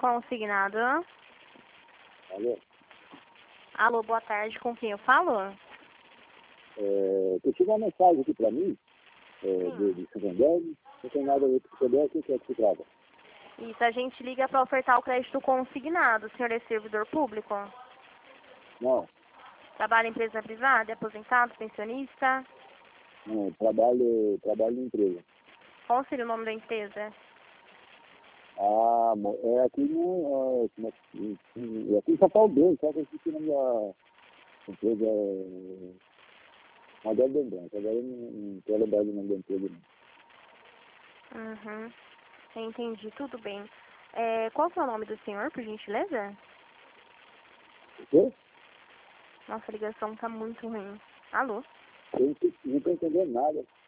consignado. Alô? Alô, boa tarde, com quem eu falo? Eu tive uma mensagem aqui para mim, de Santander, não tem nada a ver com o Santander, quem quer que se trata? Isso, a gente liga para ofertar o crédito consignado. O senhor é servidor público? Não, Trabalha em empresa privada, é aposentado, pensionista? não, trabalho em empresa. Qual seria o nome da empresa? É aqui no, é aqui em São Paulo, só que aqui na minha empresa Modelo de Branco. Agora eu não estou lembrado do nome da empresa, não. Uhum, entendi, tudo bem. Qual que é o nome do senhor, por gentileza? O quê? Nossa, a ligação tá muito ruim. Alô? Eu não estou entendendo nada.